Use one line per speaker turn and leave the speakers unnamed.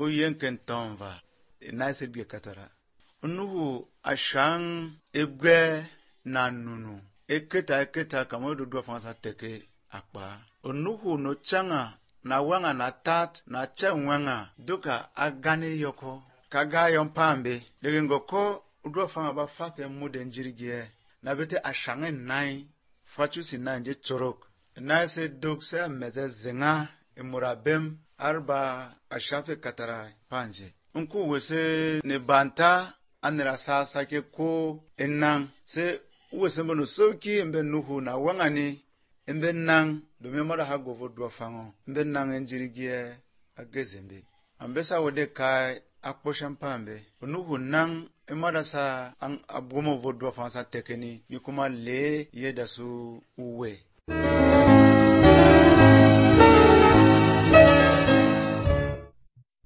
o yenken tonva naise ge katara nuhu ashang egbe na nunu eketa kamodo do fansa teke akpa nuhu no changa na wanga na tat na chenwanga duka agane yoko kaga yompambe legengoko do fanga ba fake muden jirgie na bete ashange nai fachusi nanje chorok naise dokse meze zenga imurabem arba ashafe katara panje unku wese ne banta anira sake ko enang se wese mono soki embe nuhu na wangani embe nang domin mara hago vodwa fango embe nang enjirigie agezembe ambesa wode kai akpo champambe nuhu nang emada sa ang abgomo vodwa fansa tekeni ni kuma le yeda su uwe